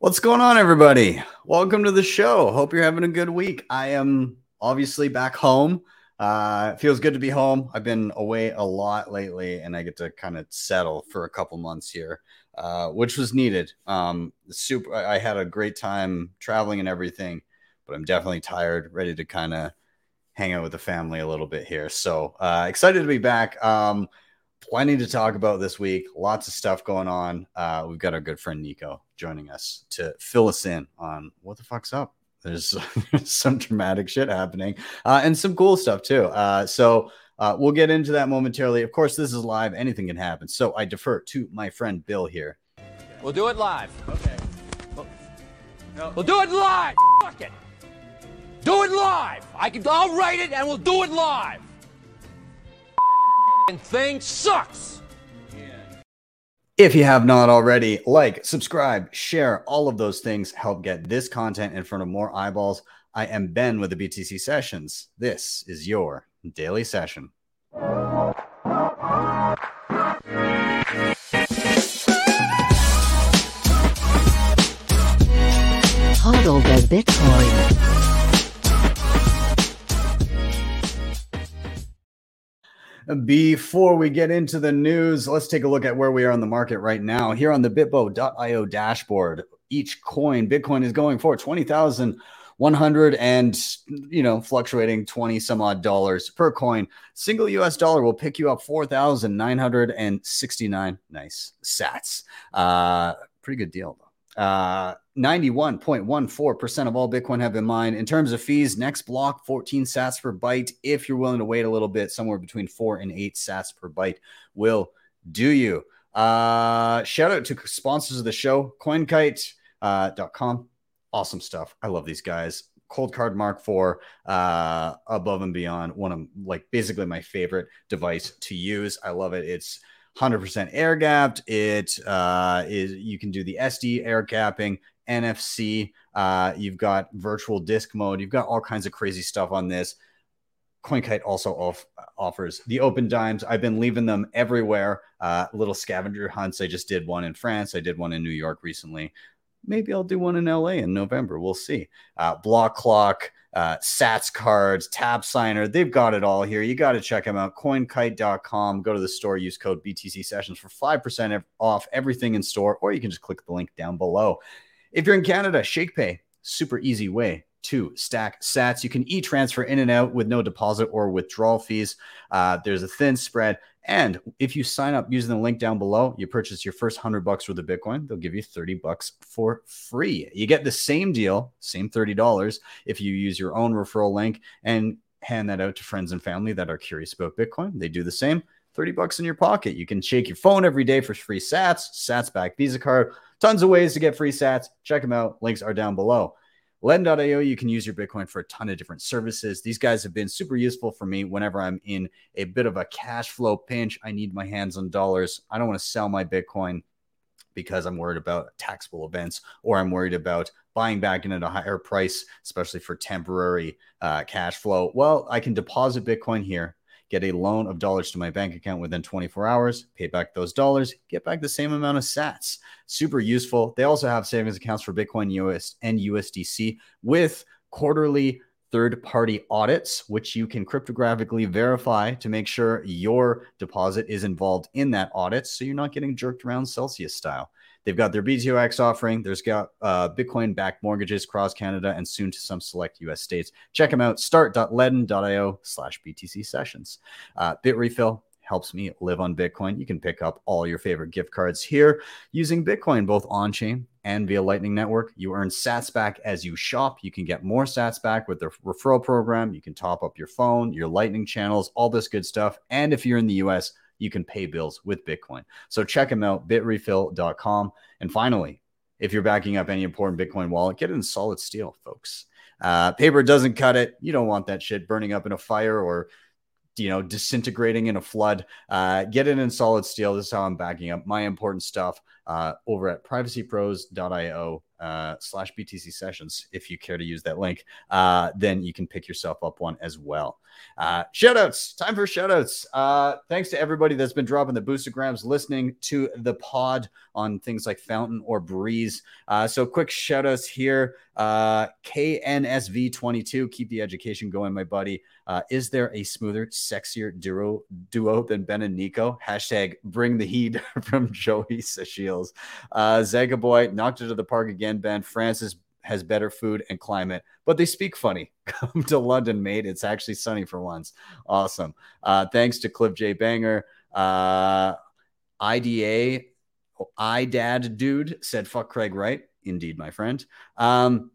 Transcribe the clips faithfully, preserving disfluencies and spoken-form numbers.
What's going on, everybody? Welcome to the show. Hope you're having a good week. I am obviously back home. Uh, it feels good to be home. I've been away a lot lately, and I get to kind of settle for a couple months here, uh, which was needed. Um, super. I had a great time traveling and everything, but I'm definitely tired, ready to kind of hang out with the family a little bit here. So uh, excited to be back. Um, Plenty to talk about this week. Lots of stuff going on. Uh, we've got our good friend Nico joining us to fill us in on what the fuck's up. There's some dramatic shit happening uh, and some cool stuff too. Uh, so uh, we'll get into that momentarily. Of course, this is live. Anything can happen. So I defer to my friend Bill here. We'll do it live. Okay. Well, no. We'll do it live. Fuck it. Do it live. I can. I'll write it and we'll do it live. Thing sucks. If you have not already, like, subscribe, share, all of those things help get this content in front of more eyeballs. I am Ben with the B T C Sessions. This is your daily session. Hodl the Bitcoin. Before we get into the news, let's take a look at where we are on the market right now. Here on the bitbo dot io dashboard, each coin, Bitcoin is going for twenty thousand one hundred and, you know, fluctuating twenty some odd dollars per coin. Single U S dollar will pick you up four thousand nine hundred sixty-nine. Nice sats. Uh, pretty good deal, though. Uh, ninety-one point one four percent of all Bitcoin have been mined. In terms of fees, next block, fourteen sats per byte. If you're willing to wait a little bit, somewhere between four and eight sats per byte will do you. Uh, shout out to sponsors of the show, coinkite dot com. Uh, awesome stuff. I love these guys. Cold Card Mark four, uh, above and beyond. One of, like, basically my favorite device to use. I love it. It's one hundred percent air gapped. It uh, is, you can do the S D air gapping, N F C. Uh, you've got virtual disk mode. You've got all kinds of crazy stuff on this. CoinKite also off, offers the open dimes. I've been leaving them everywhere. Uh, little scavenger hunts. I just did one in France. I did one in New York recently. Maybe I'll do one in L A in November. We'll see. Uh, Block Clock, uh, Sats cards, Tab Signer. They've got it all here. You got to check them out. coinkite dot com. Go to the store. Use code B T C Sessions for five percent off everything in store, or you can just click the link down below. If you're in Canada, ShakePay, super easy way to stack sats. You can e-transfer in and out with no deposit or withdrawal fees. Uh, there's a thin spread. And if you sign up using the link down below, you purchase your first hundred bucks worth of Bitcoin, they'll give you thirty bucks for free. You get the same deal, same thirty dollars, if you use your own referral link and hand that out to friends and family that are curious about Bitcoin. They do the same. thirty bucks in your pocket. You can shake your phone every day for free sats, sats back Visa card, tons of ways to get free sats. Check them out. Links are down below. Ledn dot io, you can use your Bitcoin for a ton of different services. These guys have been super useful for me whenever I'm in a bit of a cash flow pinch. I need my hands on dollars. I don't want to sell my Bitcoin because I'm worried about taxable events, or I'm worried about buying back in at a higher price, especially for temporary uh, cash flow. Well, I can deposit Bitcoin here, get a loan of dollars to my bank account within twenty-four hours, pay back those dollars, get back the same amount of sats. Super useful. They also have savings accounts for Bitcoin, U S, and U S D C with quarterly third-party audits, which you can cryptographically verify to make sure your deposit is involved in that audit, so you're not getting jerked around Celsius style. They've got their B T O X offering. There's got uh, Bitcoin-backed mortgages across Canada and soon to some select U S states. Check them out. start dot ledn dot io slash B T C sessions. Uh, BitRefill helps me live on Bitcoin. You can pick up all your favorite gift cards here using Bitcoin, both on-chain and via Lightning Network. You earn sats back as you shop. You can get more sats back with their referral program. You can top up your phone, your Lightning channels, all this good stuff. And if you're in the U S, you can pay bills with Bitcoin. So check them out, bitrefill dot com. And finally, if you're backing up any important Bitcoin wallet, get it in solid steel, folks. Uh, paper doesn't cut it. You don't want that shit burning up in a fire or, you know, disintegrating in a flood. Uh, get it in solid steel. This is how I'm backing up my important stuff uh, over at privacy pros dot io. uh, slash B T C sessions, if you care to use that link, uh, then you can pick yourself up one as well. Uh, shout outs, time for shout outs. Uh, thanks to everybody that's been dropping the boostergrams, listening to the pod on things like Fountain or Breeze. Uh, so quick shout outs here. Uh, K N S V twenty-two, keep the education going, my buddy. Uh, is there a smoother, sexier duo duo than Ben and Nico? Hashtag bring the heat from Joey Seshiels. Uh, Zaga Boy knocked it to the park again, Ben. Francis has better food and climate, but they speak funny. Come to London, mate. It's actually sunny for once. Awesome. Uh, thanks to Cliff J. Banger. Uh, I D A, I Dad Dude said, fuck Craig Wright. Indeed, my friend. Um,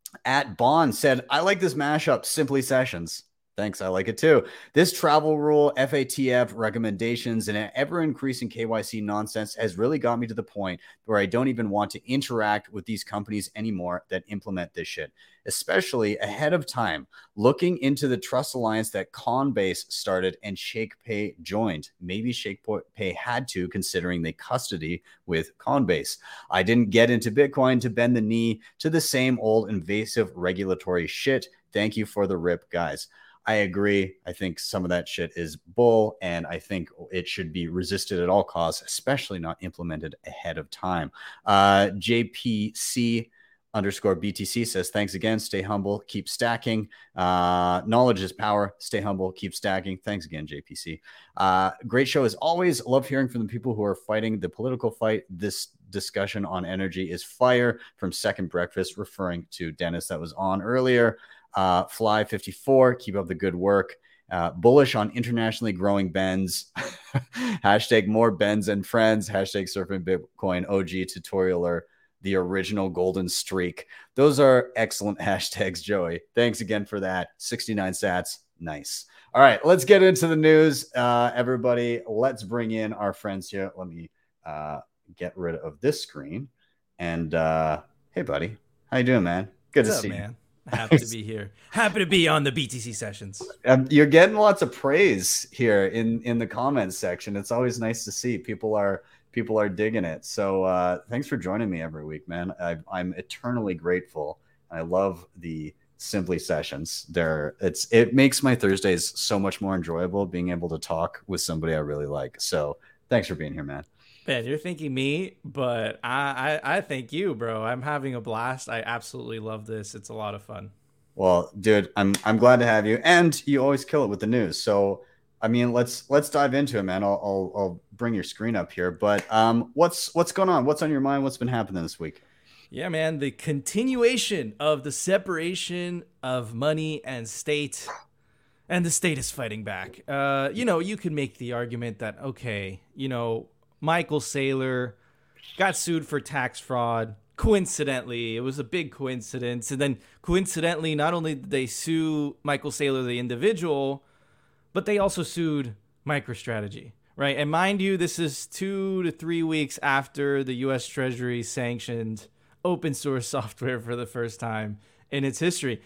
at Bond said, I like this mashup, Simply Sessions. Thanks, I like it too. This travel rule, F A T F recommendations, and an ever-increasing K Y C nonsense has really got me to the point where I don't even want to interact with these companies anymore that implement this shit, especially ahead of time, looking into the trust alliance that Coinbase started and ShakePay joined. Maybe ShakePay had to, considering they custody with Coinbase. I didn't get into Bitcoin to bend the knee to the same old invasive regulatory shit. Thank you for the rip, guys. I agree. I think some of that shit is bull, and I think it should be resisted at all costs, especially not implemented ahead of time. Uh, J P C underscore B T C says, thanks again. Stay humble. Keep stacking. Uh, knowledge is power. Stay humble. Keep stacking. Thanks again, J P C. Uh, great show as always. Love hearing from the people who are fighting the political fight. This discussion on energy is fire from Second Breakfast, referring to Dennis that was on earlier. Uh, Fly fifty-four, keep up the good work. Uh, bullish on internationally growing Benz. Hashtag more Benz and friends. Hashtag surfing Bitcoin. O G tutorialer. The original golden streak. Those are excellent hashtags, Joey. Thanks again for that. sixty-nine sats. Nice. All right, let's get into the news. Uh, everybody, let's bring in our friends here. Let me uh, get rid of this screen. And uh, hey, buddy. How you doing, man? Good What's to up, see man? you. Happy to be here. Happy to be on the B T C sessions. Um, you're getting lots of praise here in in the comments section. It's always nice to see people are people are digging it. So uh, thanks for joining me every week, man. I, I'm eternally grateful. I love the Simply sessions. There, it's it makes my Thursdays so much more enjoyable being able to talk with somebody I really like. So thanks for being here, man. Man, you're thanking me, but I, I, I thank you, bro. I'm having a blast. I absolutely love this. It's a lot of fun. Well, dude, I'm I'm glad to have you, and you always kill it with the news. So, I mean, let's let's dive into it, man. I'll I'll, I'll bring your screen up here, but um, what's what's going on? What's on your mind? What's been happening this week? Yeah, man, the continuation of the separation of money and state, and the state is fighting back. Uh, you know, you could make the argument that okay, you know. Michael Saylor got sued for tax fraud. Coincidentally, it was a big coincidence. And then coincidentally, not only did they sue Michael Saylor, the individual, but they also sued MicroStrategy, right? And mind you, this is two to three weeks after the U S Treasury sanctioned open source software for the first time in its history.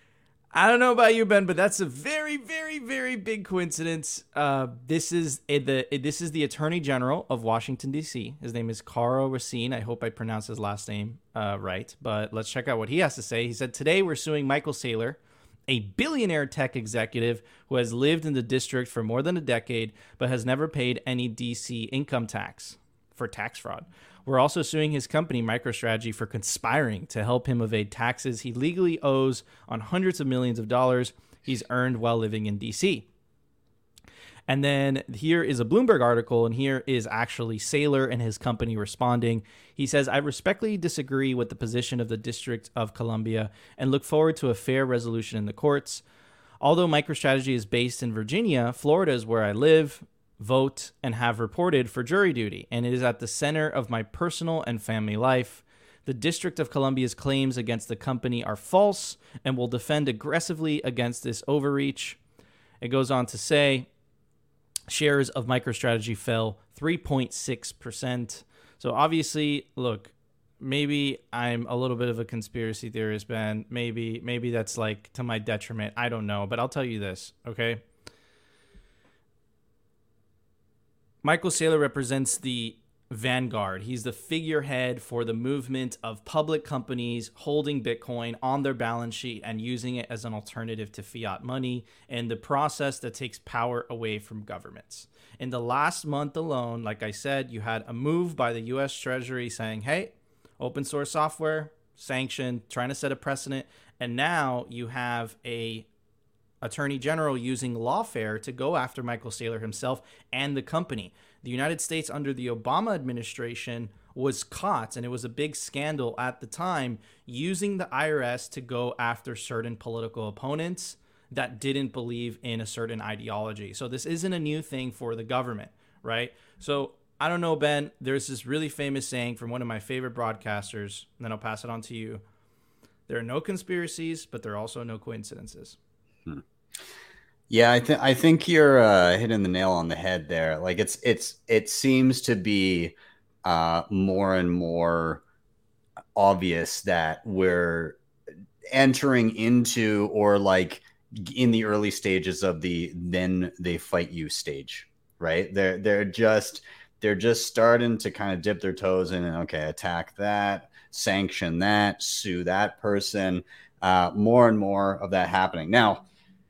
I don't know about you, Ben, but that's a very, very, very big coincidence. Uh, this is the this is the Attorney General of Washington, D C. His name is Karl Racine. I hope I pronounced his last name uh, right, but let's check out what he has to say. He said, today we're suing Michael Saylor, a billionaire tech executive who has lived in the district for more than a decade, but has never paid any D C income tax for tax fraud. We're also suing his company, MicroStrategy, for conspiring to help him evade taxes he legally owes on hundreds of millions of dollars he's earned while living in D C. And then here is a Bloomberg article, and here is actually Saylor and his company responding. He says, I respectfully disagree with the position of the District of Columbia and look forward to a fair resolution in the courts. Although MicroStrategy is based in Virginia, Florida is where I live, vote, and have reported for jury duty, and it is at the center of my personal and family life. The District of Columbia's claims against the company are false and will defend aggressively against this overreach. It goes on to say, shares of MicroStrategy fell three point six percent. So obviously, look, maybe I'm a little bit of a conspiracy theorist, Ben. Maybe, maybe that's like to my detriment. I don't know, but I'll tell you this, okay? Michael Saylor represents the vanguard. He's the figurehead for the movement of public companies holding Bitcoin on their balance sheet and using it as an alternative to fiat money, and the process that takes power away from governments. In the last month alone, like I said, you had a move by the U S Treasury saying, hey, open source software, sanctioned, trying to set a precedent. And now you have a attorney general using lawfare to go after Michael Saylor himself and the company. The United States under the Obama administration was caught, and it was a big scandal at the time, using the I R S to go after certain political opponents that didn't believe in a certain ideology. So this isn't a new thing for the government, right? So I don't know, Ben, there's this really famous saying from one of my favorite broadcasters, and then I'll pass it on to you. There are no conspiracies, but there are also no coincidences. Hmm. Yeah, I think I think you're uh, hitting the nail on the head there. Like it's it's it seems to be uh, more and more obvious that we're entering into, or like in the early stages of the then they fight you stage, right? They're they're just they're just starting to kind of dip their toes in and okay, attack that, sanction that, sue that person. Uh, more and more of that happening now.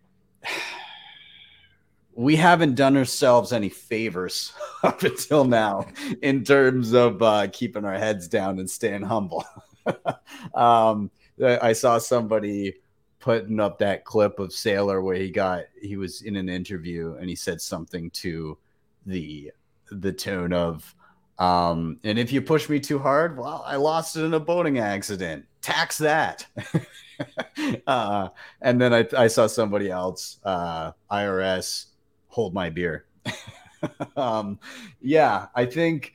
We haven't done ourselves any favors up until now in terms of uh, keeping our heads down and staying humble. um, I saw somebody putting up that clip of Saylor where he got he was in an interview and he said something to the the tune of, um, and if you push me too hard, well, I lost it in a boating accident. Tax that. uh, and then I, I saw somebody else, uh, I R S, hold my beer. um, yeah, I think,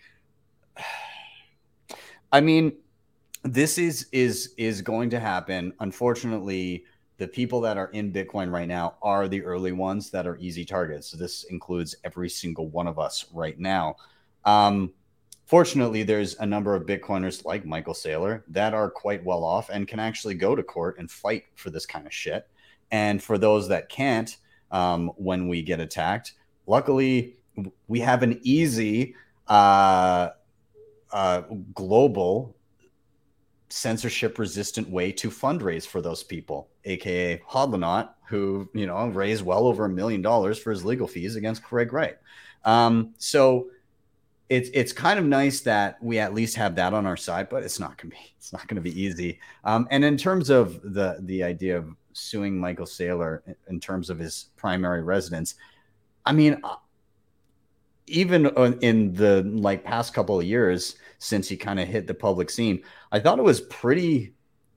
I mean, this is, is, is going to happen. Unfortunately, the people that are in Bitcoin right now are the early ones that are easy targets. So this includes every single one of us right now. Um, Fortunately, there's a number of Bitcoiners like Michael Saylor that are quite well off and can actually go to court and fight for this kind of shit. And for those that can't, um, when we get attacked, luckily we have an easy uh, uh, global censorship-resistant way to fundraise for those people, aka Hodlonaut, who you know raised well over a million dollars for his legal fees against Craig Wright. Um, so. It's it's kind of nice that we at least have that on our side, but it's not gonna be it's not gonna be easy. Um, and in terms of the the idea of suing Michael Saylor in terms of his primary residence, I mean, even in the like past couple of years since he kind of hit the public scene, I thought it was pretty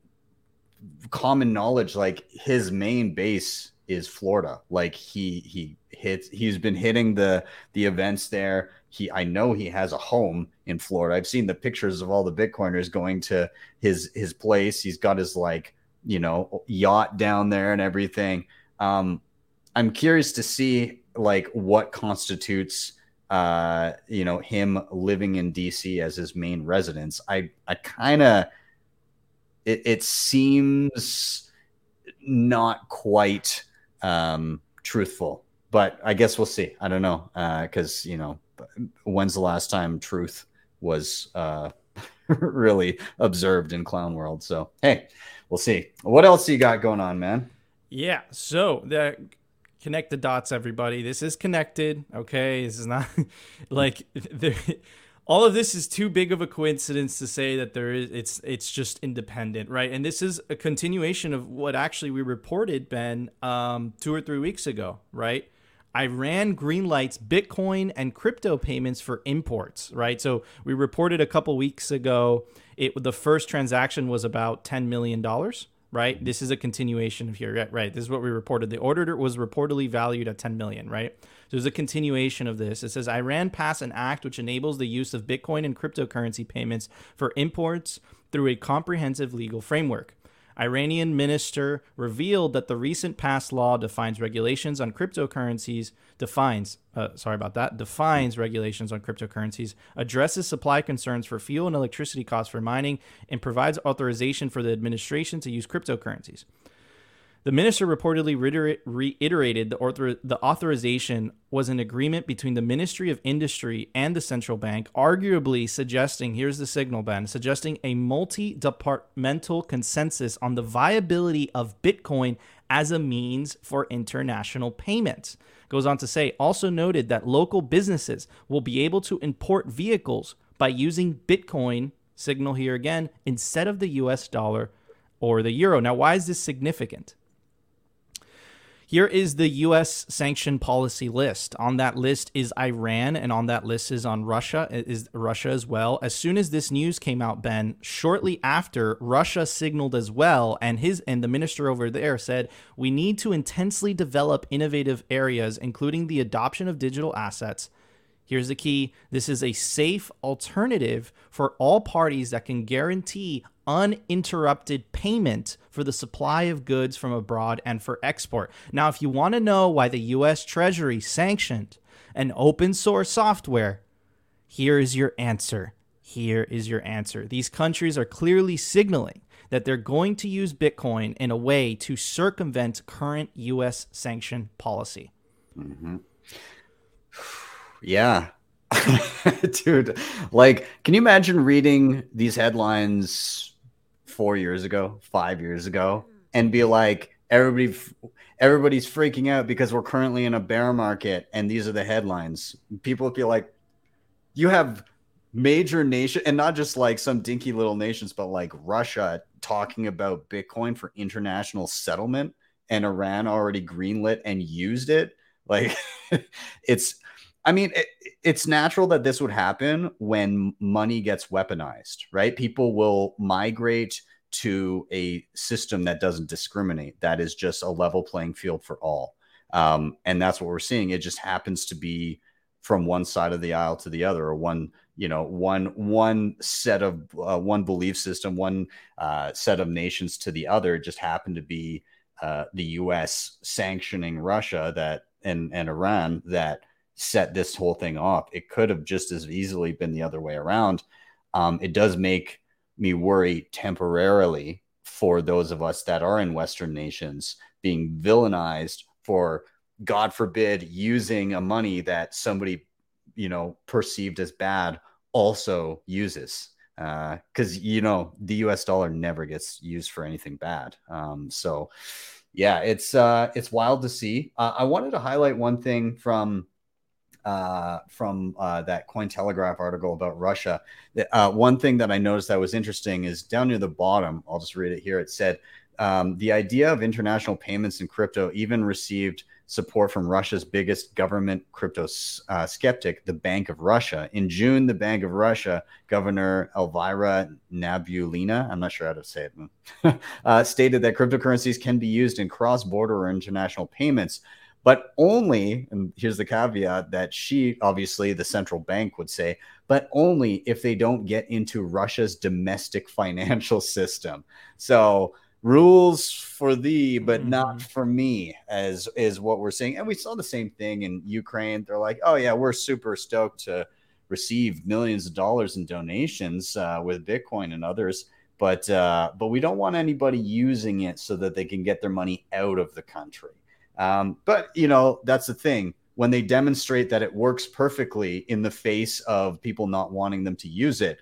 common knowledge. Like his main base is Florida. Like he he hits he's been hitting the the events there. He, I know he has a home in Florida. I've seen the pictures of all the Bitcoiners going to his his place. He's got his like, you know, yacht down there and everything. Um, I'm curious to see like what constitutes, uh, you know, him living in D C as his main residence. I, I kind of, it, it seems not quite um, truthful, but I guess we'll see. I don't know. Uh, cause you know, when's the last time truth was uh, really observed in clown world? So, hey, we'll see. What else you got going on, man? Yeah. So the connect the dots, everybody. This is connected. Okay. This is not like there, all of this is too big of a coincidence to say that there is, it's, it's just independent. Right. And this is a continuation of what actually we reported, Ben, um, two or three weeks ago, right? Iran greenlights Bitcoin and crypto payments for imports, right? So we reported a couple weeks ago, it the first transaction was about ten million dollars, right? This is a continuation of here, right? This is what we reported. The order was reportedly valued at ten million dollars, right? So there's a continuation of this. It says Iran passed an act which enables the use of Bitcoin and cryptocurrency payments for imports through a comprehensive legal framework. Iranian minister revealed that the recent passed law defines regulations on cryptocurrencies, defines, uh, sorry about that, defines regulations on cryptocurrencies, addresses supply concerns for fuel and electricity costs for mining, and provides authorization for the administration to use cryptocurrencies. The minister reportedly reiter- reiterated the, author- the authorization was an agreement between the Ministry of Industry and the central bank, arguably suggesting, here's the signal, Ben, suggesting a multi-departmental consensus on the viability of Bitcoin as a means for international payments. Goes on to say, also noted that local businesses will be able to import vehicles by using Bitcoin, signal here again, instead of the U S dollar or the euro. Now, why is this significant? Here is the U S sanction policy list. On that list is Iran, and on that list is on Russia, is Russia as well. As soon as this news came out, Ben, shortly after, Russia signaled as well, and his and the minister over there said, we need to intensely develop innovative areas, including the adoption of digital assets. Here's the key. This is a safe alternative for all parties that can guarantee uninterrupted payment for the supply of goods from abroad and for export. Now, if you want to know why the U S Treasury sanctioned an open source software, here is your answer. Here is your answer. These countries are clearly signaling that they're going to use Bitcoin in a way to circumvent current U S sanction policy. Mm-hmm. Yeah. Dude, like, can you imagine reading these headlines four years ago, five years ago, and be like, everybody, everybody's freaking out because we're currently in a bear market, and these are the headlines. People would be like, you have major nation, and not just like some dinky little nations, but like Russia talking about Bitcoin for international settlement, and Iran already greenlit and used it. Like, it's, I mean, it, it's natural that this would happen when money gets weaponized, right? People will migrate to a system that doesn't discriminate, that is just a level playing field for all. Um, and that's what we're seeing. It just happens to be from one side of the aisle to the other, or one, you know, one one set of uh, one belief system, one uh, set of nations to the other. It just happened to be uh, the U S sanctioning Russia that and and Iran that set this whole thing off. It could have just as easily been the other way around. Um, it does make me worry temporarily for those of us that are in Western nations being villainized for, God forbid, using a money that somebody, you know, perceived as bad also uses. Because, uh, you know, the U S dollar never gets used for anything bad. Um, so, yeah, it's uh, it's wild to see. Uh, I wanted to highlight one thing from Uh, from uh, that Cointelegraph article about Russia. Uh, one thing that I noticed that was interesting is down near the bottom, I'll just read it here. It said, um, the idea of international payments in crypto even received support from Russia's biggest government crypto uh, skeptic, the Bank of Russia. In June, the Bank of Russia, Governor Elvira Nabiullina, I'm not sure how to say it, uh, stated that cryptocurrencies can be used in cross-border or international payments, but only, and here's the caveat that she, obviously the central bank would say, but only if they don't get into Russia's domestic financial system. So rules for thee, but mm-hmm. not for me, as is what we're seeing. And we saw the same thing in Ukraine. They're like, oh yeah, we're super stoked to receive millions of dollars in donations uh, with Bitcoin and others. But, uh, but we don't want anybody using it so that they can get their money out of the country. Um, but, you know, that's the thing. When they demonstrate that it works perfectly in the face of people not wanting them to use it,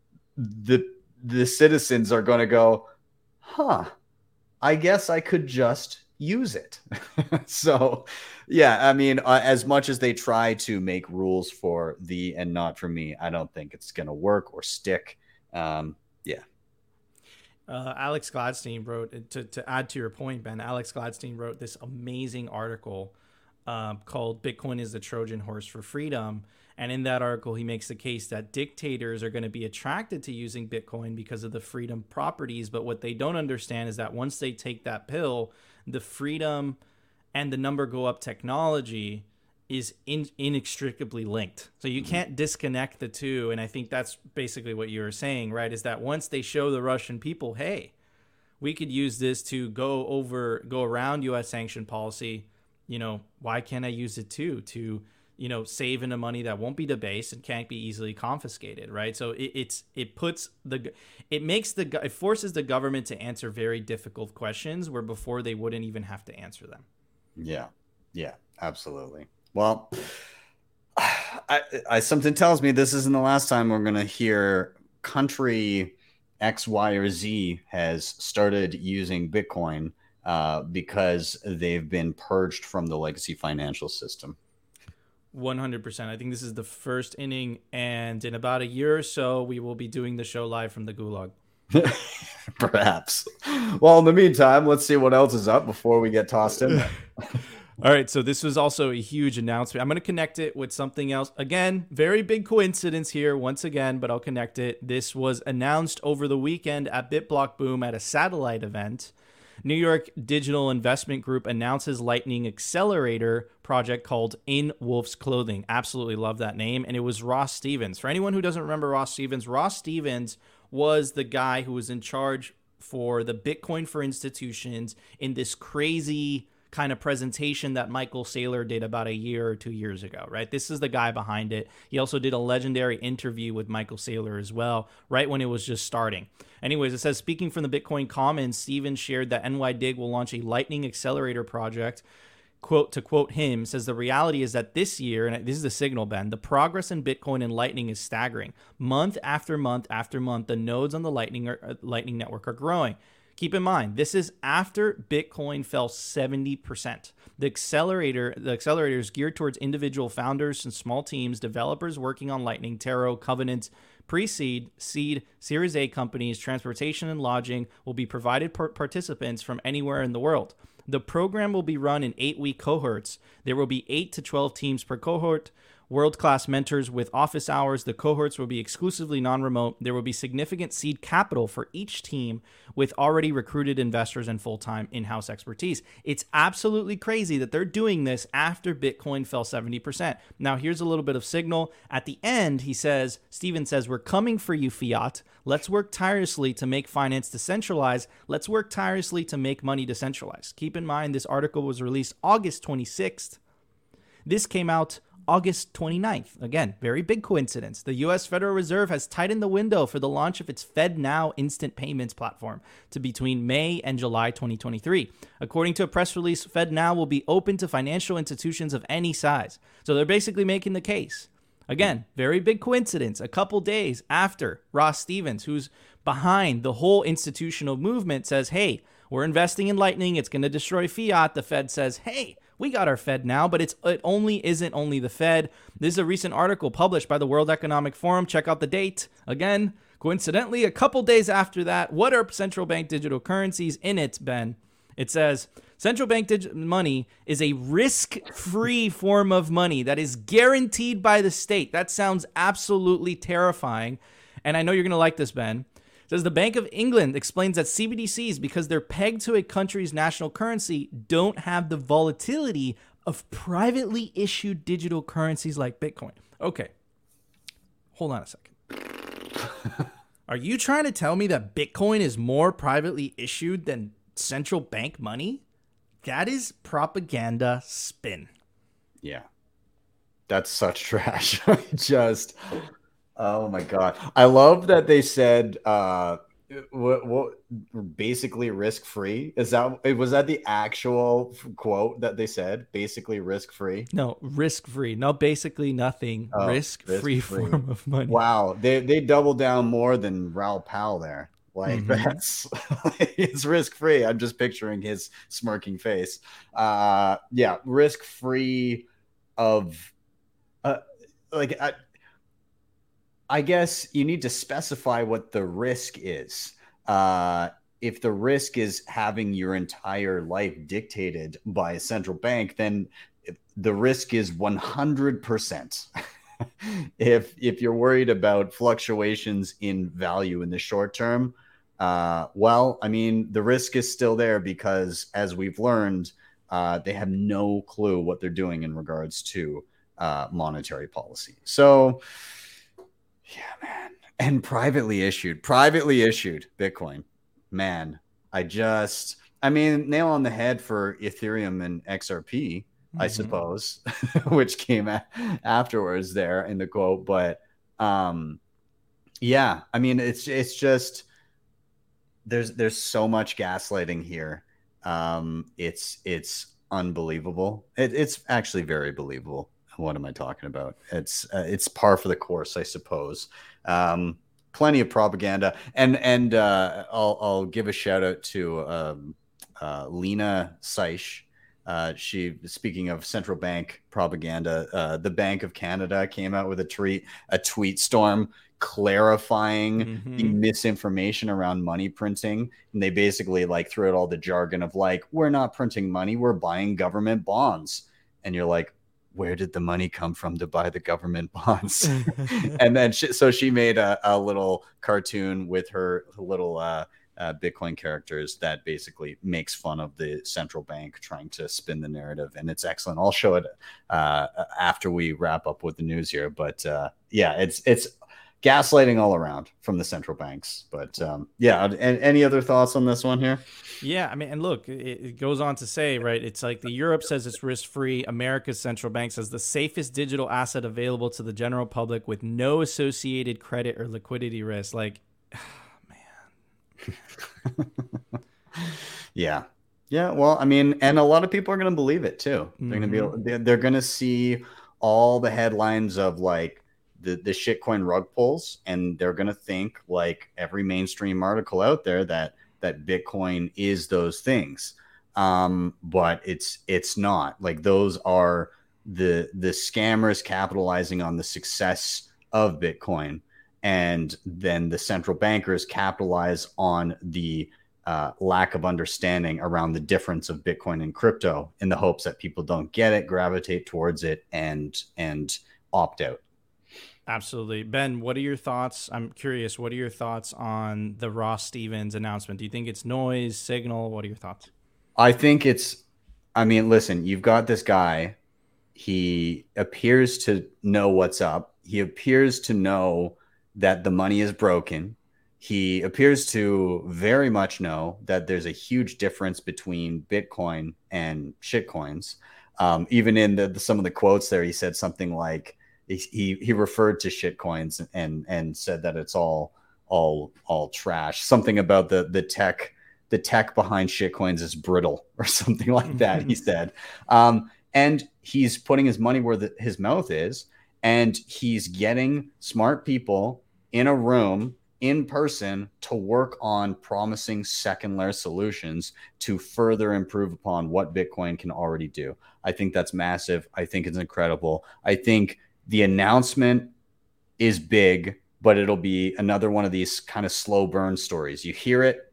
the the citizens are going to go, huh, I guess I could just use it. So, yeah, I mean, uh, as much as they try to make rules for thee and not for me, I don't think it's going to work or stick. Um, yeah. Uh, Alex Gladstein wrote, to, to add to your point, Ben, Alex Gladstein wrote this amazing article uh, called Bitcoin is the Trojan Horse for Freedom. And in that article, he makes the case that dictators are going to be attracted to using Bitcoin because of the freedom properties. But what they don't understand is that once they take that pill, the freedom and the number go up technology is in, inextricably linked. So you can't disconnect the two. And I think that's basically what you were saying, right? Is that once they show the Russian people, hey, we could use this to go over, go around U S sanction policy, you know, why can't I use it too? To you know, save into money that won't be debased and can't be easily confiscated, right? So it, it's it puts the it makes the it forces the government to answer very difficult questions where before they wouldn't even have to answer them. Yeah, yeah, absolutely. Well, I, I something tells me this isn't the last time we're gonna hear country X, Y, or Z has started using Bitcoin uh, because they've been purged from the legacy financial system. one hundred percent. I think this is the first inning, and in about a year or so, we will be doing the show live from the Gulag. Perhaps. Well, in the meantime, let's see what else is up before we get tossed in there. All right, so this was also a huge announcement. I'm going to connect it with something else. Again, very big coincidence here once again, but I'll connect it. This was announced over the weekend at BitBlock Boom at a satellite event. New York Digital Investment Group announces Lightning Accelerator project called In Wolf's Clothing. Absolutely love that name. And it was Ross Stevens. For anyone who doesn't remember Ross Stevens, Ross Stevens was the guy who was in charge for the Bitcoin for Institutions in this crazy kind of presentation that Michael Saylor did about a year or two years ago, right? This is the guy behind it. He also did a legendary interview with Michael Saylor as well, right when it was just starting. Anyways, it says, speaking from the Bitcoin Commons, Stevens shared that N Y D I G will launch a Lightning Accelerator project. Quote, to quote him, says, the reality is that this year, and this is the signal, Ben, the progress in Bitcoin and Lightning is staggering. Month after month after month, the nodes on the Lightning, are, uh, Lightning network are growing. Keep in mind, this is after Bitcoin fell seventy percent. The accelerator, the accelerator is geared towards individual founders and small teams, developers working on Lightning, Taro, Covenant, pre-seed, seed, Series A companies, transportation and lodging will be provided per participants from anywhere in the world. The program will be run in eight-week cohorts. There will be eight to twelve teams per cohort. World-class mentors with office hours. The cohorts will be exclusively non-remote. There will be significant seed capital for each team with already recruited investors and full-time in-house expertise. It's absolutely crazy that they're doing this after Bitcoin fell seventy percent. Now, here's a little bit of signal. At the end, he says, Steven says, we're coming for you, fiat. Let's work tirelessly to make finance decentralized. Let's work tirelessly to make money decentralized. Keep in mind, this article was released August twenty-sixth. This came out August twenty-ninth. Again, very big coincidence. The U S Federal Reserve has tightened the window for the launch of its FedNow instant payments platform to between May and July twenty twenty-three. According to a press release, FedNow will be open to financial institutions of any size. So they're basically making the case. Again, very big coincidence. A couple days after Ross Stevens, who's behind the whole institutional movement, says, hey, we're investing in Lightning. It's going to destroy fiat. The Fed says, hey, we got our Fed now, but it's it only isn't only the Fed. This is a recent article published by the World Economic Forum. Check out the date. Again, coincidentally, a couple days after that, what are central bank digital currencies? In it, Ben, it says, central bank digital money is a risk-free form of money that is guaranteed by the state. That sounds absolutely terrifying. And I know you're going to like this, Ben. It says the Bank of England explains that C B D Cs, because they're pegged to a country's national currency, don't have the volatility of privately issued digital currencies like Bitcoin. Okay, hold on a second. Are you trying to tell me that Bitcoin is more privately issued than central bank money? That is propaganda spin. Yeah, that's such trash. Just... Oh my God. I love that they said uh what, what basically risk free. Is that was that the actual quote that they said? Basically risk free? No, risk free. No, basically nothing. Oh, risk free form of money. Wow. They they doubled down more than Raoul Pal there. Like mm-hmm. that's it's risk free. I'm just picturing his smirking face. Uh yeah, risk free of uh like I, I guess you need to specify what the risk is. Uh, if the risk is having your entire life dictated by a central bank, then the risk is one hundred percent. if if you're worried about fluctuations in value in the short term, uh, well, I mean, the risk is still there because, as we've learned, uh, they have no clue what they're doing in regards to uh, monetary policy. So... yeah, man. And privately issued, privately issued Bitcoin. Man, I just, I mean, nail on the head for Ethereum and X R P. I suppose, which came a- afterwards there in the quote. But um, yeah, I mean, it's it's just there's there's so much gaslighting here. Um, it's it's unbelievable. It, it's actually very believable. What am I talking about? It's uh, it's par for the course, I suppose. Um, plenty of propaganda, and and uh, I'll I'll give a shout out to um, uh, Lena Seish. Uh, she, speaking of central bank propaganda, uh, the Bank of Canada came out with a tweet, a tweet storm clarifying mm-hmm. the misinformation around money printing. And they basically like threw out all the jargon of like, we're not printing money, we're buying government bonds. And you're like, where did the money come from to buy the government bonds? And then she, so she made a, a little cartoon with her little uh, uh, Bitcoin characters that basically makes fun of the central bank trying to spin the narrative. And it's excellent. I'll show it uh, after we wrap up with the news here. But uh, yeah, it's it's gaslighting all around from the central banks. But um, yeah, and any other thoughts on this one here? Yeah, I mean, and look, it, it goes on to say, right, it's like the Europe says it's risk-free. America's central bank says the safest digital asset available to the general public with no associated credit or liquidity risk. Like, man. Yeah. Yeah, well, I mean, and a lot of people are going to believe it too. They're Mm-hmm. going to be they're, they're going to see all the headlines of like the the shitcoin rug pulls, and they're going to think like every mainstream article out there that that Bitcoin is those things. Um, but it's it's not. Like those are the the scammers capitalizing on the success of Bitcoin, and then the central bankers capitalize on the uh, lack of understanding around the difference of Bitcoin and crypto in the hopes that people don't get it, gravitate towards it, and and opt out. Absolutely. Ben, what are your thoughts? I'm curious. What are your thoughts on the Ross Stevens announcement? Do you think it's noise, signal? What are your thoughts? I think it's, I mean, listen, you've got this guy. He appears to know what's up. He appears to know that the money is broken. He appears to very much know that there's a huge difference between Bitcoin and shitcoins. Um, even in the, the some of the quotes there, he said something like, He he referred to shitcoins and and said that it's all all all trash. Something about the the tech the tech behind shitcoins is brittle or something like that. He said, um, and he's putting his money where the, his mouth is, and he's getting smart people in a room in person to work on promising second layer solutions to further improve upon what Bitcoin can already do. I think that's massive. I think it's incredible. I think the announcement is big, but it'll be another one of these kind of slow burn stories. You hear it,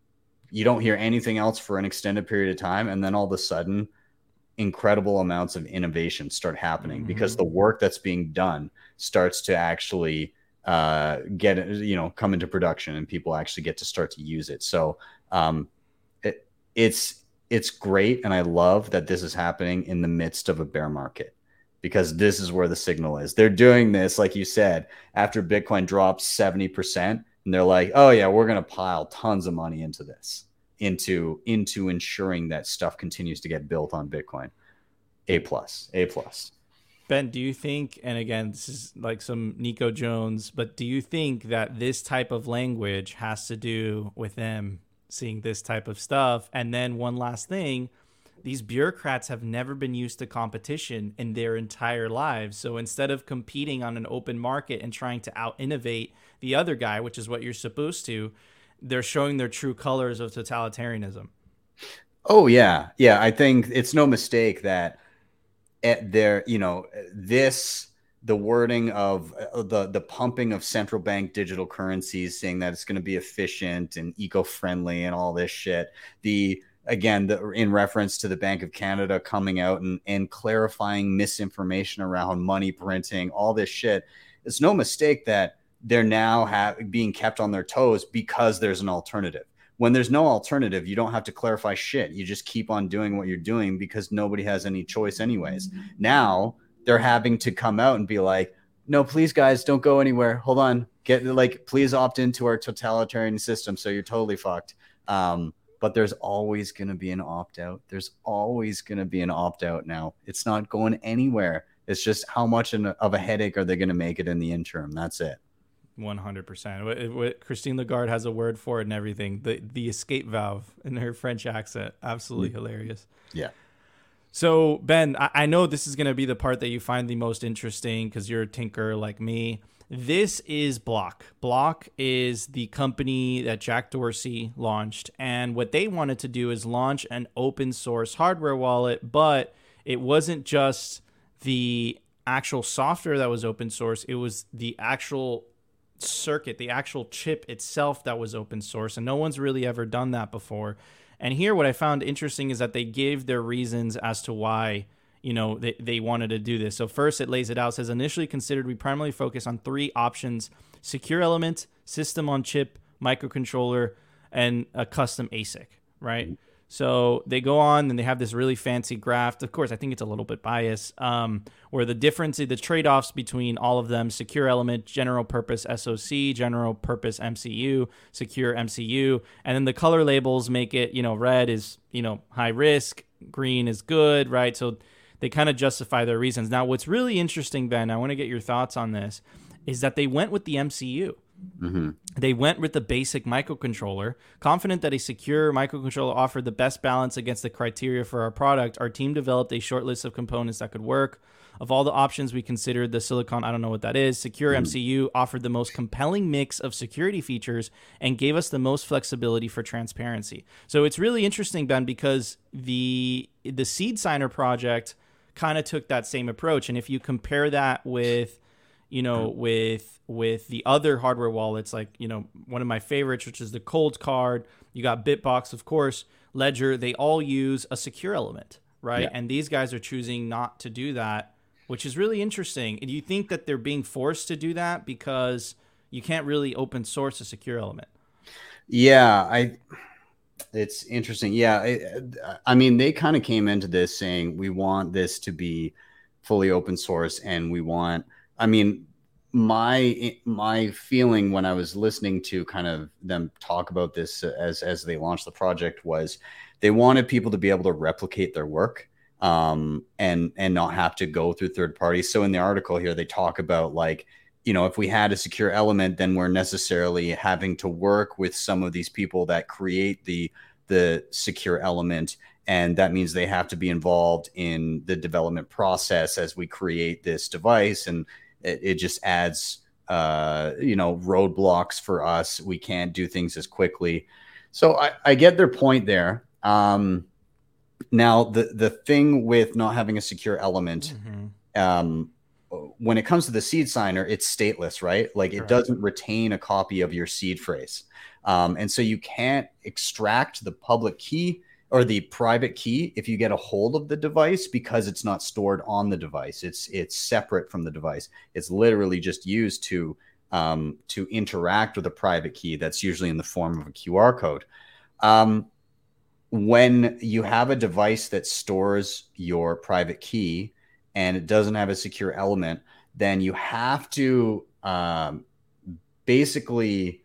you don't hear anything else for an extended period of time, and then all of a sudden, incredible amounts of innovation start happening mm-hmm. because the work that's being done starts to actually uh, get, you know, come into production, and people actually get to start to use it. So um, it, it's it's great, and I love that this is happening in the midst of a bear market, because this is where the signal is. They're doing this, like you said, after Bitcoin drops seventy percent, and they're like, oh yeah, we're going to pile tons of money into this, into, into ensuring that stuff continues to get built on Bitcoin. A plus, A plus. Ben, do you think, and again, this is like some Nico Jones, but do you think that this type of language has to do with them seeing this type of stuff? And then one last thing, these bureaucrats have never been used to competition in their entire lives. So instead of competing on an open market and trying to out-innovate the other guy, which is what you're supposed to, they're showing their true colors of totalitarianism. Oh, yeah. Yeah, I think it's no mistake that at their, you know, this, the wording of uh, the, the pumping of central bank digital currencies, saying that it's going to be efficient and eco-friendly and all this shit. The Again, the, in reference to the Bank of Canada coming out and, and clarifying misinformation around money printing, all this shit. It's no mistake that they're now have, being kept on their toes because there's an alternative. When there's no alternative, you don't have to clarify shit. You just keep on doing what you're doing because nobody has any choice anyways. Mm-hmm. Now they're having to come out and be like, no, please, guys, don't go anywhere. Hold on. Get like, please opt into our totalitarian system. So you're totally fucked. Um, but there's always going to be an opt-out. There's always going to be an opt-out now. It's not going anywhere. It's just how much of a headache are they going to make it in the interim? That's it. one hundred percent. What, what Christine Lagarde has a word for it and everything. The the escape valve in her French accent. Absolutely mm-hmm. hilarious. Yeah. So, Ben, I, I know this is going to be the part that you find the most interesting because you're a tinker like me. This is Block. Block is the company that Jack Dorsey launched. And what they wanted to do is launch an open source hardware wallet, but it wasn't just the actual software that was open source. It was the actual circuit, the actual chip itself that was open source. And no one's really ever done that before. And here, what I found interesting is that they gave their reasons as to why, you know, they, they wanted to do this. So first, it lays it out. It says, initially considered, we primarily focus on three options: secure element, system on chip, microcontroller, and a custom A S I C, right? So they go on and they have this really fancy graph. Of course, I think it's a little bit biased, um, where the difference, the trade-offs between all of them: secure element, general purpose S O C, general purpose M C U, secure M C U, and then the color labels make it, you know, red is, you know, high risk, green is good, right? So they kind of justify their reasons. Now, what's really interesting, Ben, I want to get your thoughts on this, is that they went with the M C U. Mm-hmm. They went with the basic microcontroller, confident that a secure microcontroller offered the best balance against the criteria for our product. Our team developed a short list of components that could work. Of all the options we considered, the Silicon, I don't know what that is, secure mm-hmm. M C U offered the most compelling mix of security features and gave us the most flexibility for transparency. So it's really interesting, Ben, because the the Seed Signer project kind of took that same approach. And if you compare that with, you know, with with the other hardware wallets, like, you know, one of my favorites, which is the Cold Card, you got Bitbox, of course, Ledger, they all use a secure element, right? Yeah. And these guys are choosing not to do that, which is really interesting. And you think that they're being forced to do that because you can't really open source a secure element? Yeah, I... It's interesting. Yeah. I, I mean, they kind of came into this saying, we want this to be fully open source. And we want, I mean, my, my feeling when I was listening to kind of them talk about this as, as they launched the project was they wanted people to be able to replicate their work um, and, and not have to go through third parties. So in the article here, they talk about like, you know, if we had a secure element, then we're necessarily having to work with some of these people that create the the secure element. And that means they have to be involved in the development process as we create this device. And it, it just adds, uh, you know, roadblocks for us. We can't do things as quickly. So I, I get their point there. Um, now, the, the thing with not having a secure element, mm-hmm. um, when it comes to the seed signer, it's stateless, right? Like it right. doesn't retain a copy of your seed phrase. Um, and so you can't extract the public key or the private key if you get a hold of the device because it's not stored on the device. It's it's separate from the device. It's literally just used to um, to interact with a private key that's usually in the form of a Q R code. Um, when you have a device that stores your private key and it doesn't have a secure element, then you have to um, basically,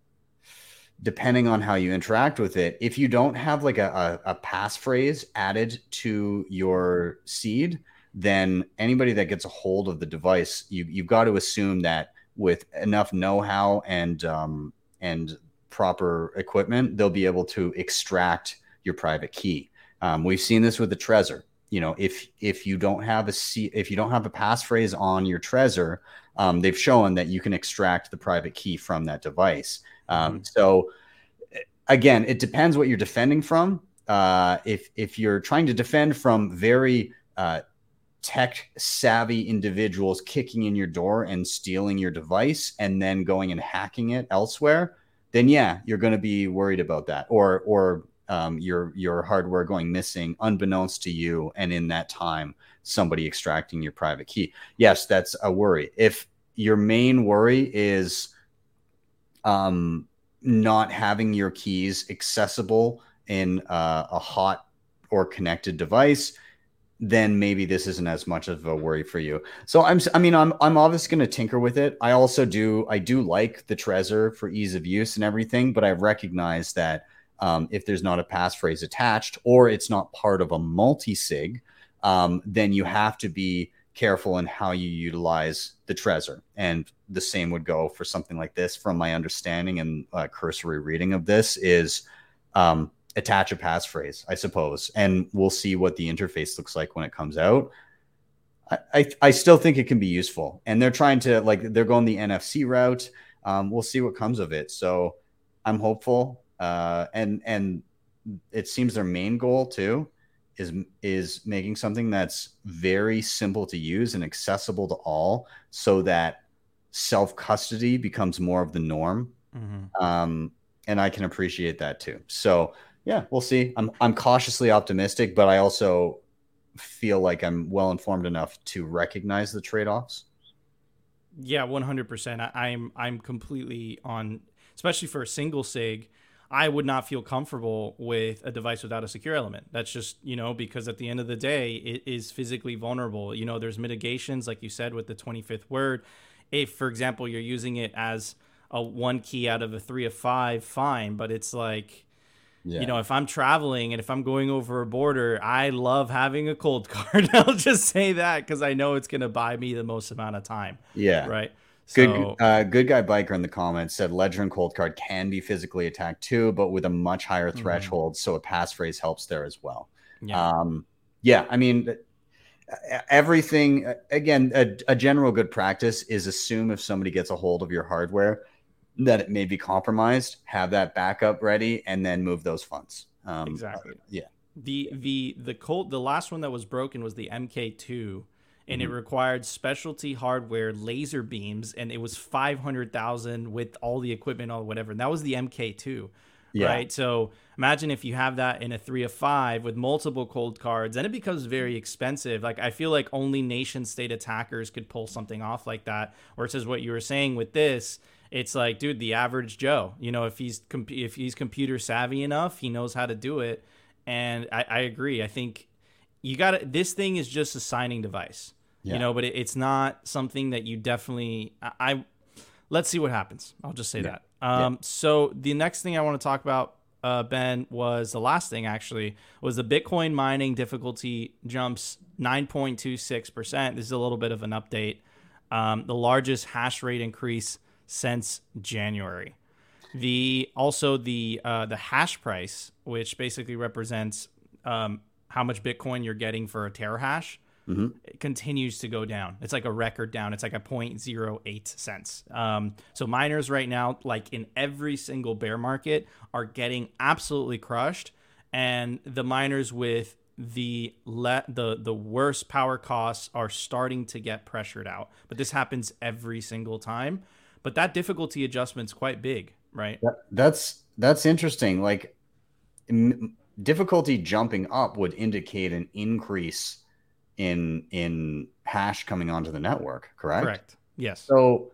depending on how you interact with it, if you don't have like a, a, a passphrase added to your seed, then anybody that gets a hold of the device, you, you've got to assume that with enough know-how and um, and proper equipment, they'll be able to extract your private key. Um, we've seen this with the Trezor. You know, if if you don't have a C, if you don't have a passphrase on your Trezor, um, they've shown that you can extract the private key from that device. Um, mm-hmm. So again, it depends what you're defending from. Uh, if if you're trying to defend from very uh, tech savvy individuals kicking in your door and stealing your device and then going and hacking it elsewhere, then yeah, you're going to be worried about that. Or or Um, your your hardware going missing unbeknownst to you, and in that time somebody extracting your private key. Yes, that's a worry. If your main worry is um, not having your keys accessible in uh, a hot or connected device, then maybe this isn't as much of a worry for you. So I'm I mean I'm I'm obviously going to tinker with it. I also do I do like the Trezor for ease of use and everything, but I recognize that Um, if there's not a passphrase attached or it's not part of a multi-sig, um, then you have to be careful in how you utilize the Trezor. And the same would go for something like this. From my understanding and uh, cursory reading of this is um, attach a passphrase, I suppose. And we'll see what the interface looks like when it comes out. I, I, I still think it can be useful. And they're trying to, like, they're going the N F C route. Um, we'll see what comes of it. So I'm hopeful. Uh, and and it seems their main goal too is is making something that's very simple to use and accessible to all, so that self custody becomes more of the norm. Mm-hmm. Um, and I can appreciate that too. So yeah, we'll see. I'm I'm cautiously optimistic, but I also feel like I'm well informed enough to recognize the trade-offs. Yeah, one hundred percent. I, I'm I'm completely on, especially for a single sig. I would not feel comfortable with a device without a secure element. That's just, you know, because at the end of the day, it is physically vulnerable. You know, there's mitigations, like you said, with the twenty-fifth word. If, for example, you're using it as a one key out of a three of five, fine. But it's like, yeah. you know, if I'm traveling and if I'm going over a border, I love having a cold card. I'll just say that because I know it's going to buy me the most amount of time. Yeah. Right. Good, so, uh, good guy biker in the comments said Ledger and Cold Card can be physically attacked too, but with a much higher threshold. Mm-hmm. So a passphrase helps there as well. Yeah. Um, yeah. I mean, everything, again, a, a general good practice is assume if somebody gets a hold of your hardware that it may be compromised, have that backup ready, and then move those funds. Um, exactly. Uh, yeah. The, the, the cold, the last one that was broken was the M K two. And mm-hmm. it required specialty hardware, laser beams, and it was five hundred thousand with all the equipment or whatever. And that was the M K two, yeah. right? So imagine if you have that in a three of five with multiple cold cards, then it becomes very expensive. Like, I feel like only nation state attackers could pull something off like that. Versus what you were saying with this, it's like, dude, the average Joe, you know, if he's com- if he's computer savvy enough, he knows how to do it. And I, I agree. I think you got to, this thing is just a signing device. Yeah. You know, but it, it's not something that you definitely, I, I let's see what happens. I'll just say yeah. that. Um, yeah. So the next thing I want to talk about, uh, Ben, was the last thing actually, was the Bitcoin mining difficulty jumps nine point two six percent. This is a little bit of an update. Um, the largest hash rate increase since January. The, also the, uh, the hash price, which basically represents, um, how much Bitcoin you're getting for a terahash. Mm-hmm. It continues to go down. It's like a record down. It's like a zero point zero eight cents. Um, so miners right now, like in every single bear market, are getting absolutely crushed. And the miners with the le- the the worst power costs are starting to get pressured out. But this happens every single time. But that difficulty adjustment's quite big, right? That, that's that's interesting. Like m- difficulty jumping up would indicate an increase in in hash coming onto the network, correct? Correct. Yes. So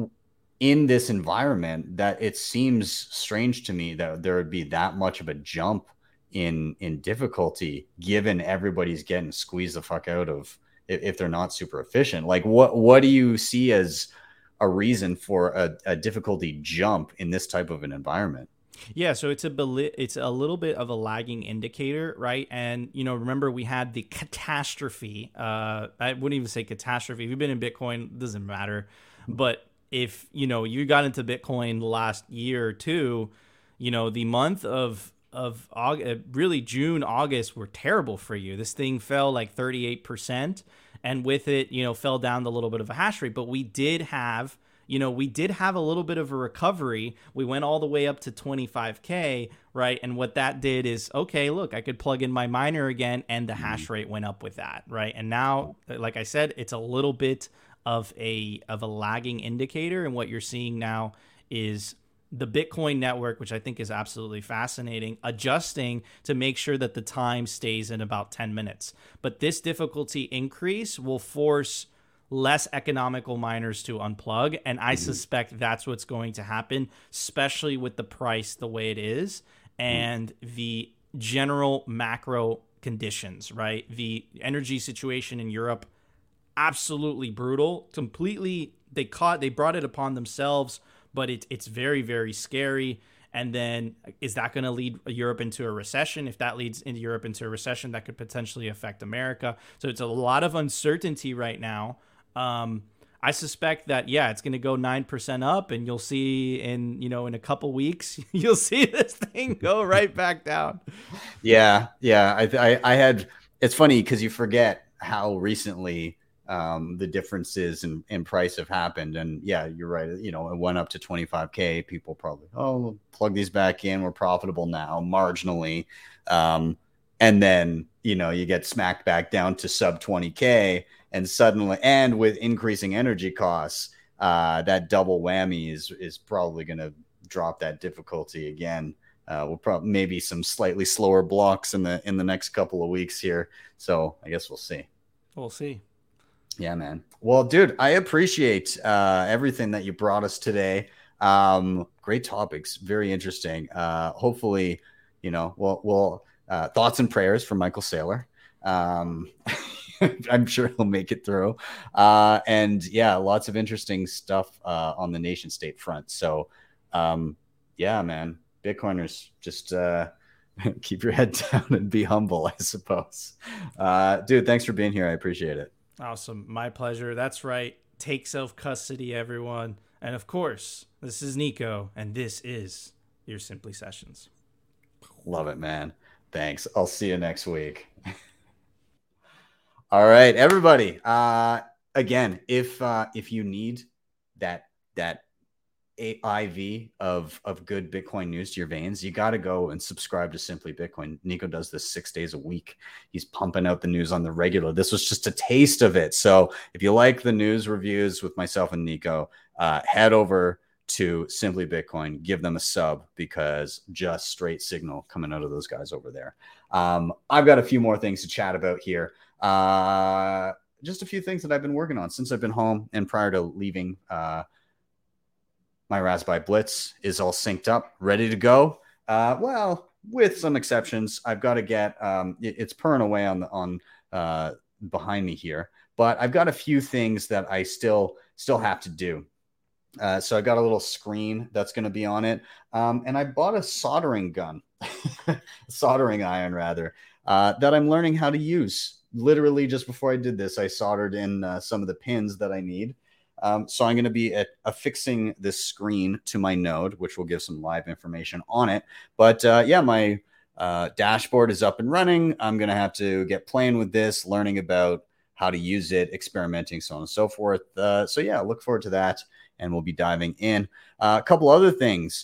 in this environment, that it seems strange to me that there would be that much of a jump in in difficulty, given everybody's getting squeezed the fuck out of if, if they're not super efficient. Like, what what do you see as a reason for a, a difficulty jump in this type of an environment? Yeah, so it's a it's a little bit of a lagging indicator, right? And, you know, remember we had the catastrophe. Uh, I wouldn't even say catastrophe. If you've been in Bitcoin, it doesn't matter. But if, you know, you got into Bitcoin the last year or two, you know, the month of of August, really June, August were terrible for you. This thing fell like thirty-eight percent. And with it, you know, fell down a little bit of a hash rate. But we did have... You know, we did have a little bit of a recovery. We went all the way up to twenty-five K, right? And what that did is, okay, look, I could plug in my miner again, and the hash rate went up with that, right? And now, like I said, it's a little bit of a of a lagging indicator. And what you're seeing now is the Bitcoin network, which I think is absolutely fascinating, adjusting to make sure that the time stays in about ten minutes. But this difficulty increase will force less economical miners to unplug. And I mm-hmm. suspect that's what's going to happen, especially with the price the way it is and mm-hmm. the general macro conditions, right? The energy situation in Europe, absolutely brutal, completely, they caught, they brought it upon themselves, but it, it's very, very scary. And then is that going to lead Europe into a recession? If that leads into Europe into a recession, that could potentially affect America. So it's a lot of uncertainty right now. Um, I suspect that, yeah, it's going to go nine percent up, and you'll see in, you know, in a couple weeks, you'll see this thing go right back down. Yeah. Yeah. I, I, I had, it's funny because you forget how recently um, the differences in, in price have happened. And yeah, you're right. You know, it went up to twenty-five K. People probably, oh, plug these back in. We're profitable now, marginally. Um, and then, you know, you get smacked back down to sub twenty K. And suddenly, and with increasing energy costs, uh, that double whammy is is probably going to drop that difficulty again. Uh, we'll probably maybe some slightly slower blocks in the in the next couple of weeks here. So I guess we'll see. We'll see. Yeah, man. Well, dude, I appreciate uh, everything that you brought us today. Um, great topics, very interesting. Uh, hopefully, you know, we'll we'll uh, thoughts and prayers for Michael Saylor. Um, I'm sure he'll make it through. Uh, and yeah, lots of interesting stuff uh, on the nation state front. So um, yeah, man, Bitcoiners, just uh, keep your head down and be humble, I suppose. Uh, dude, thanks for being here. I appreciate it. Awesome. My pleasure. That's right. Take self-custody, everyone. And of course, this is Nico, and this is your Simply Sessions. Love it, man. Thanks. I'll see you next week. All right, everybody. Uh, again, if uh, if you need that that I V of of good Bitcoin news to your veins, you got to go and subscribe to Simply Bitcoin. Nico does this six days a week. He's pumping out the news on the regular. This was just a taste of it. So if you like the news reviews with myself and Nico, uh, head over to Simply Bitcoin, give them a sub, because just straight signal coming out of those guys over there. Um, I've got a few more things to chat about here. Uh, just a few things that I've been working on since I've been home and prior to leaving. Uh, my Raspberry Blitz is all synced up, ready to go. Uh, well, with some exceptions, I've got to get um, it, it's purring away on the on uh, behind me here, but I've got a few things that I still still have to do. Uh, so I got a little screen that's going to be on it, um, and I bought a soldering gun, soldering iron rather, uh, that I'm learning how to use. Literally just before I did this, I soldered in uh, some of the pins that I need. Um, so I'm going to be at, affixing this screen to my node, which will give some live information on it. But uh, yeah, my uh, dashboard is up and running. I'm going to have to get playing with this, learning about how to use it, experimenting, so on and so forth. Uh, so yeah, look forward to that, and we'll be diving in. Uh, a couple other things.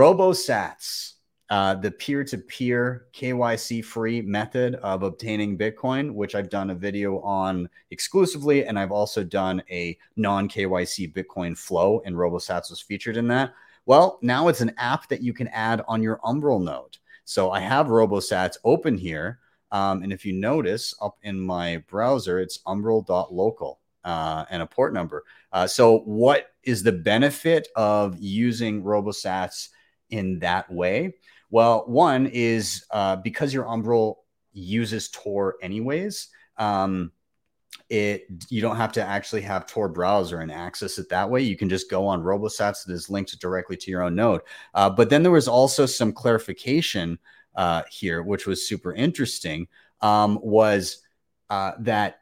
RoboSats. Uh, the peer-to-peer K Y C-free method of obtaining Bitcoin, which I've done a video on exclusively, and I've also done a non-K Y C Bitcoin flow, and RoboSats was featured in that. Well, now it's an app that you can add on your Umbrel node. So I have RoboSats open here, um, and if you notice up in my browser, it's umbrel dot local uh, and a port number. Uh, so what is the benefit of using RoboSats in that way? Well, one is uh, because your Umbrel uses Tor anyways, um, it you don't have to actually have Tor browser and access it that way. You can just go on RoboSats that is linked directly to your own node. Uh, but then there was also some clarification uh, here, which was super interesting, um, was uh, that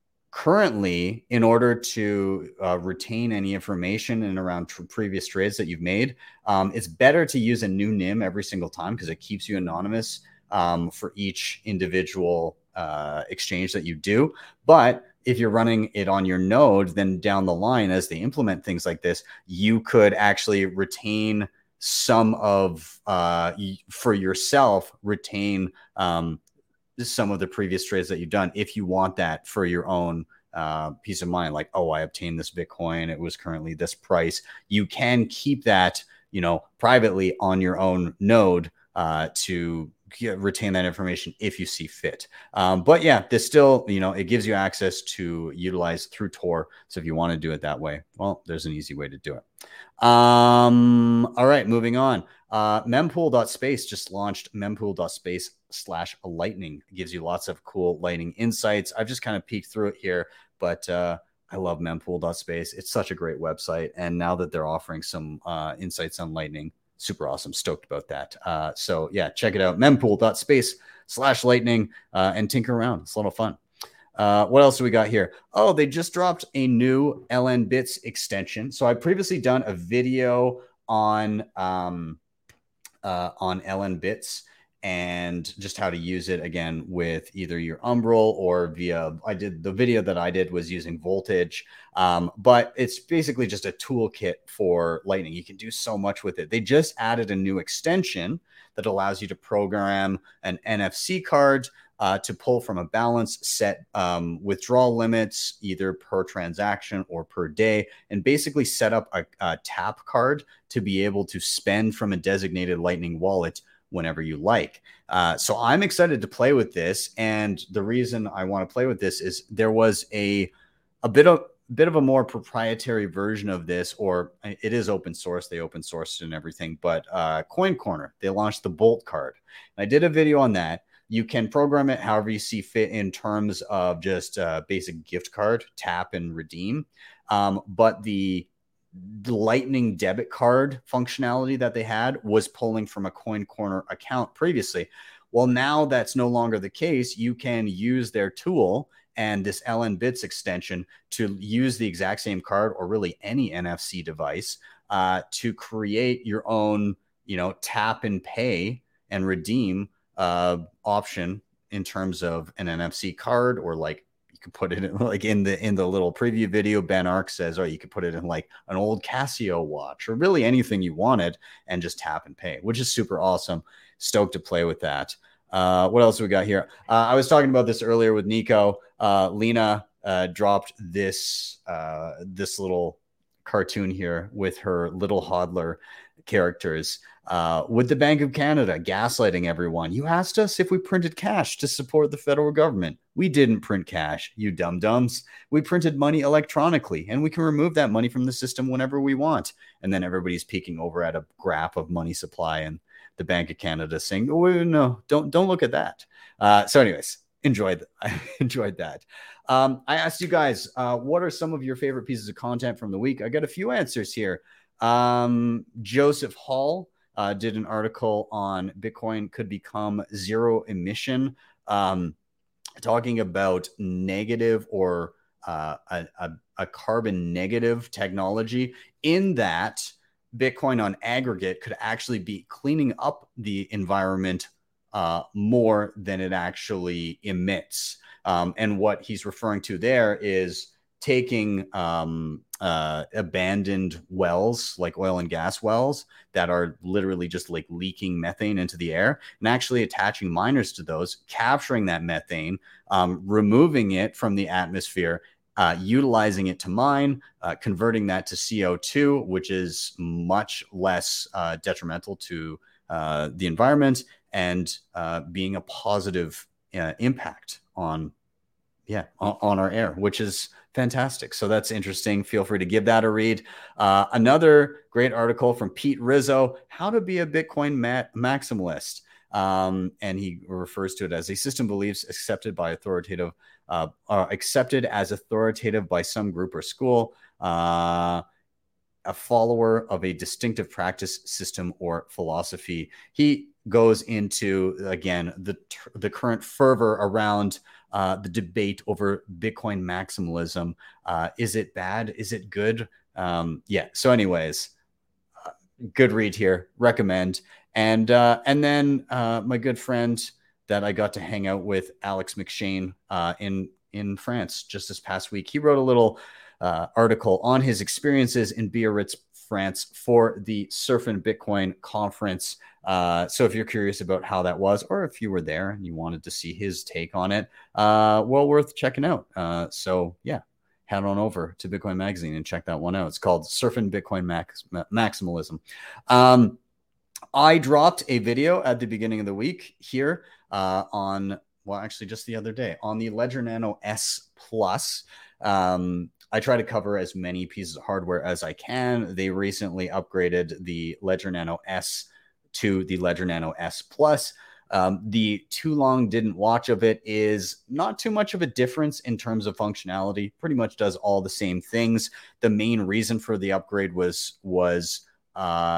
currently, in order to uh, retain any information in around tr- previous trades that you've made, um, it's better to use a new N I M every single time because it keeps you anonymous um, for each individual uh, exchange that you do. But if you're running it on your node, then down the line, as they implement things like this, you could actually retain some of, uh, for yourself, retain um, some of the previous trades that you've done if you want that for your own uh, peace of mind. Like, oh, I obtained this Bitcoin, it was currently this price. You can keep that, you know, privately on your own node uh, to get, retain that information if you see fit. Um, but yeah, this still, you know, it gives you access to utilize through Tor. So if you want to do it that way, well, there's an easy way to do it. Um, all right, moving on. Uh, mempool.space just launched mempool.space slash lightning. It gives you lots of cool lightning insights. I've just kind of peeked through it here, but uh, I love mempool.space. It's such a great website. And now that they're offering some uh, insights on lightning, super awesome. Stoked about that. Uh, so yeah, check it out. mempool.space slash lightning uh, and tinker around. It's a lot of fun. Uh, what else do we got here? Oh, they just dropped a new L N Bits extension. So I previously done a video on um, uh, on L N Bits and just how to use it again with either your Umbrel or via, I did the video that I did was using Voltage, um, but it's basically just a toolkit for Lightning. You can do so much with it. They just added a new extension that allows you to program an N F C card uh, to pull from a balance, set um, withdrawal limits either per transaction or per day, and basically set up a, a tap card to be able to spend from a designated Lightning wallet whenever you like. Uh, so I'm excited to play with this. And the reason I want to play with this is there was a, a bit of bit of a more proprietary version of this, or it is open source. They open sourced and everything, but uh, Coin Corner, they launched the Bolt card. I did a video on that. You can program it however you see fit in terms of just a basic gift card, tap and redeem. Um, but the the Lightning debit card functionality that they had was pulling from a Coin Corner account previously. Well, now that's no longer the case. You can use their tool and this L N Bits extension to use the exact same card, or really any N F C device, uh, to create your own, you know, tap and pay and redeem uh, option in terms of an N F C card, or like you could put it in, like in the in the little preview video, Ben Ark says, or you could put it in like an old Casio watch, or really anything you wanted, and just tap and pay, which is super awesome. Stoked to play with that. Uh, what else we got here? Uh, I was talking about this earlier with Nico. Uh, Lena uh, dropped this uh, this little cartoon here with her little hodler characters. Uh, with the Bank of Canada gaslighting everyone. You asked us if we printed cash to support the federal government. We didn't print cash, you dum-dums. We printed money electronically, and we can remove that money from the system whenever we want. And then everybody's peeking over at a graph of money supply, and the Bank of Canada saying, oh, no, don't, don't look at that. Uh, so anyways, enjoyed, I enjoyed that. Um, I asked you guys, uh, what are some of your favorite pieces of content from the week? I got a few answers here. Um, Joseph Hall Uh, did an article on Bitcoin could become zero emission, um, talking about negative or uh, a, a, a carbon negative technology, in that Bitcoin on aggregate could actually be cleaning up the environment uh, more than it actually emits. Um, and what he's referring to there is taking um, uh, abandoned wells, like oil and gas wells that are literally just like leaking methane into the air, and actually attaching miners to those, capturing that methane, um, removing it from the atmosphere, uh, utilizing it to mine, uh, converting that to C O two, which is much less uh, detrimental to uh, the environment, and uh, being a positive uh, impact on, yeah, on, on our air, which is fantastic. So that's interesting. Feel free to give that a read. Uh, another great article from Pete Rizzo, How to Be a Bitcoin ma- Maximalist. Um, and he refers to it as a system beliefs accepted by authoritative, uh, are accepted as authoritative by some group or school, uh, a follower of a distinctive practice, system, or philosophy. He goes into, again, the the current fervor around uh, the debate over Bitcoin maximalism. Uh, is it bad? Is it good? Um, yeah. So anyways, uh, good read here. Recommend. And uh, and then uh, my good friend that I got to hang out with, Alex McShane, uh, in, in France just this past week. He wrote a little uh, article on his experiences in Biarritz, France for the Surf and Bitcoin conference. Uh, so if you're curious about how that was, or if you were there and you wanted to see his take on it, uh, well worth checking out. Uh, so yeah, head on over to Bitcoin Magazine and check that one out. It's called Surf and Bitcoin Max- Maximalism. Um, I dropped a video at the beginning of the week here uh, on, well, actually just the other day, on the Ledger Nano S Plus. Um, I try to cover as many pieces of hardware as I can. They recently upgraded the Ledger Nano S to the Ledger Nano S Plus. Um, the too long didn't watch of it is not too much of a difference in terms of functionality. Pretty much does all the same things. The main reason for the upgrade was was uh,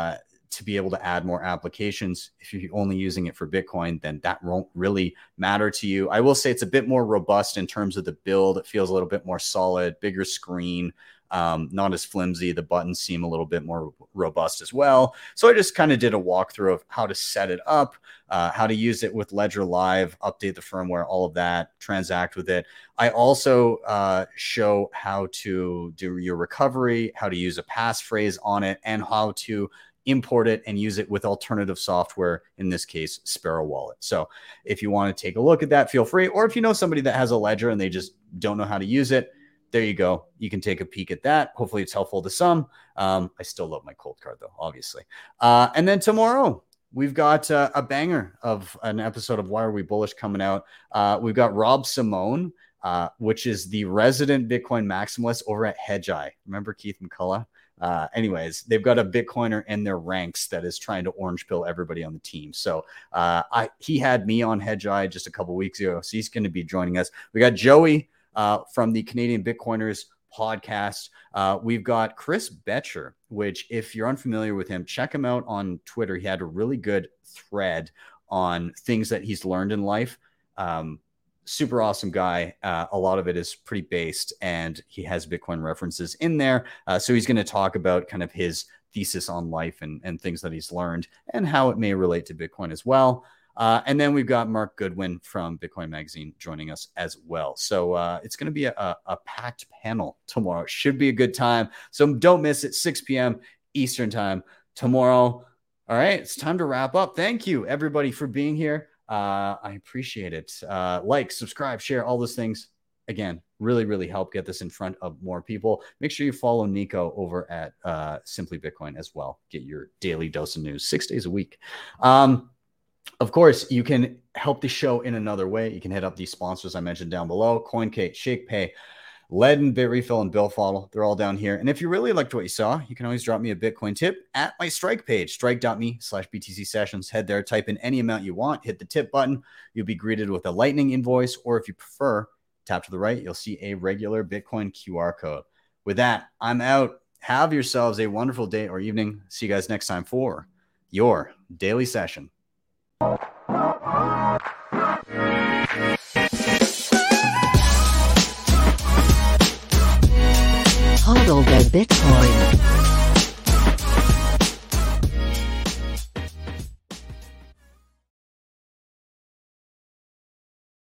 to be able to add more applications. If you're only using it for Bitcoin, then that won't really matter to you. I will say it's a bit more robust in terms of the build. It feels a little bit more solid, bigger screen, um, not as flimsy. The buttons seem a little bit more robust as well. So I just kind of did a walkthrough of how to set it up, uh, how to use it with Ledger Live, update the firmware, all of that, transact with it. I also uh, show how to do your recovery, how to use a passphrase on it, and how to import it and use it with alternative software, in this case, Sparrow Wallet. So if you want to take a look at that, feel free. Or if you know somebody that has a Ledger and they just don't know how to use it, there you go. You can take a peek at that. Hopefully it's helpful to some. Um, I still love my cold card, though, obviously. Uh, and then tomorrow, we've got uh, a banger of an episode of Why Are We Bullish coming out. Uh, we've got Rob Simone, uh, which is the resident Bitcoin maximalist over at Hedgeye. Remember Keith McCullough? Uh, anyways, they've got a Bitcoiner in their ranks that is trying to orange pill everybody on the team. So uh, I he had me on Hedgeye just a couple weeks ago, so he's going to be joining us. We got Joey uh, from the Canadian Bitcoiners podcast. Uh, we've got Chris Betcher, which if you're unfamiliar with him, check him out on Twitter. He had a really good thread on things that he's learned in life. Um, super awesome guy. Uh, a lot of it is pretty based, and he has Bitcoin references in there. Uh, so he's going to talk about kind of his thesis on life and, and things that he's learned and how it may relate to Bitcoin as well. Uh, and then we've got Mark Goodwin from Bitcoin Magazine joining us as well. So uh, it's going to be a, a, a packed panel tomorrow. It should be a good time. So don't miss it, six p.m. Eastern time tomorrow. All right, it's time to wrap up. Thank you, everybody, for being here. Uh, I appreciate it. Uh, like, subscribe, share, all those things. Again, really, really help get this in front of more people. Make sure you follow Nico over at uh, Simply Bitcoin as well. Get your daily dose of news six days a week. Um, Of course, you can help the show in another way. You can hit up these sponsors I mentioned down below: CoinKate, ShakePay, Ledn, BitRefill, and BillFodl. They're all down here. And if you really liked what you saw, you can always drop me a Bitcoin tip at my Strike page, strike.me slash BTC sessions. Head there, type in any amount you want, hit the tip button. You'll be greeted with a Lightning invoice, or if you prefer, tap to the right, you'll see a regular Bitcoin Q R code. With that, I'm out. Have yourselves a wonderful day or evening. See you guys next time for your daily session. Hodl the Bitcoin.